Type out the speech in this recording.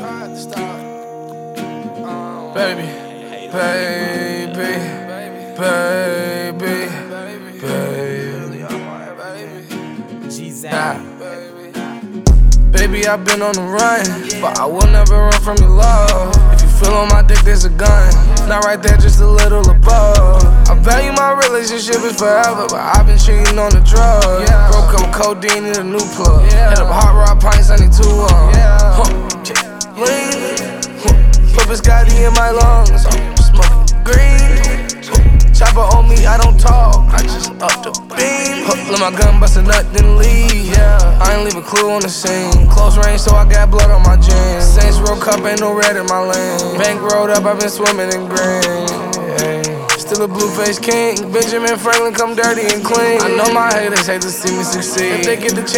Baby, baby, baby, baby, I've been on the run, but I will never run from your love. If you feel on my dick, there's a gun. Not right there, just a little above. I value my relationship is forever, but I've been cheating on the drug. Broke up codeine in a new plug. Hit up hot rod pints, I need 2 lean. Put Biscotti in my lungs. Smoking green. Chopper on me, I don't talk. I just up the beam. Let my gun bust a nut, then leave. I ain't leave a clue on the scene. Close range, so I got blood on my jeans. Saints Row Cup, ain't no red in my lane. Bank rolled up, I've been swimming in green. Still a blue-faced king. Benjamin Franklin, come dirty and clean. I know my haters hate to see me succeed. If they get the chance